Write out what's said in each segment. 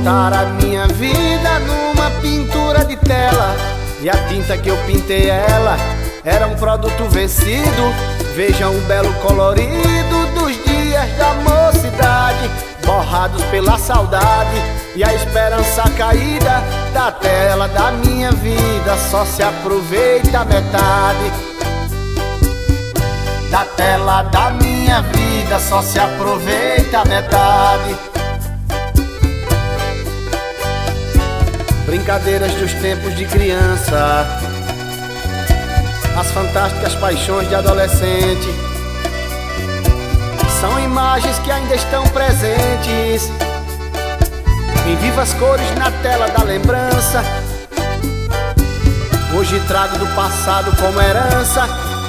botar a minha vida numa pintura de tela, e a tinta que eu pintei ela era um produto vencido. Vejam o belo colorido dos dias da mocidade, borrados pela saudade e a esperança caída. Da tela da minha vida só se aproveita a metade. Da tela da minha vida só se aproveita a metade. Brincadeiras dos tempos de criança, as fantásticas paixões de adolescente, são imagens que ainda estão presentes em vivas cores na tela da lembrança. Hoje trago do passado como herança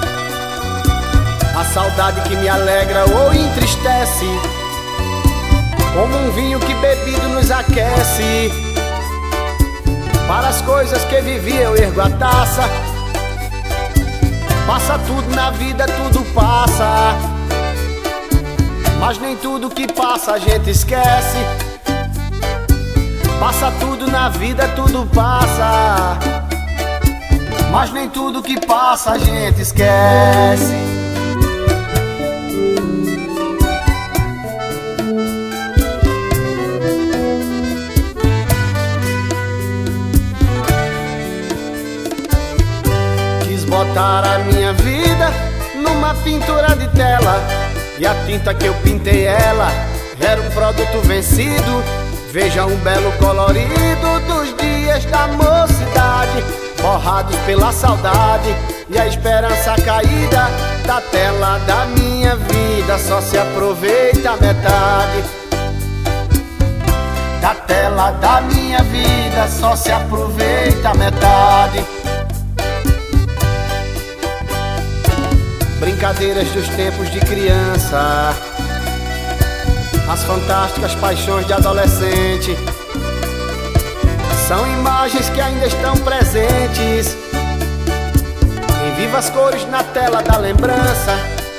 a saudade que me alegra ou entristece, como um vinho que bebido nos aquece. Para as coisas que vivi eu ergo a taça. Passa tudo na vida, tudo passa, mas nem tudo que passa a gente esquece. Passa tudo na vida, tudo passa, mas nem tudo que passa a gente esquece. Botar a minha vida numa pintura de tela, e a tinta que eu pintei ela era um produto vencido. Veja um belo colorido dos dias da mocidade, borrados pela saudade e a esperança caída. Da tela da minha vida só se aproveita a metade. Da tela da minha vida só se aproveita a metade. Brincadeiras dos tempos de criança, as fantásticas paixões de adolescente, são imagens que ainda estão presentes em vivas cores na tela da lembrança.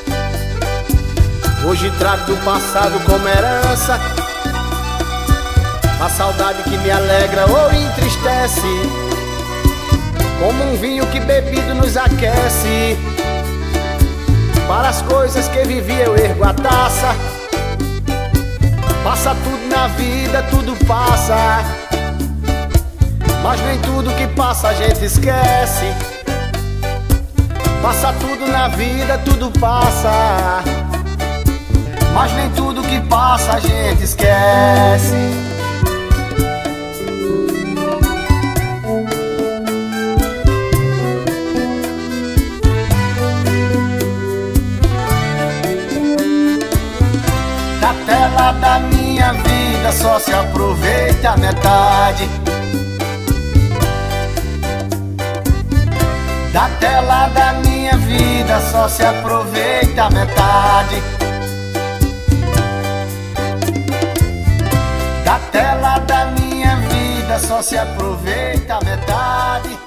Hoje trago do passado como herança a saudade que me alegra ou entristece, como um vinho que bebido nos aquece. Para as coisas que vivi eu ergo a taça. Passa tudo na vida, tudo passa, mas nem tudo que passa a gente esquece. Passa tudo na vida, tudo passa, mas nem tudo que passa a gente esquece. Da tela da minha vida só se aproveita a metade. Da tela da minha vida só se aproveita a metade. Da tela da minha vida só se aproveita a metade.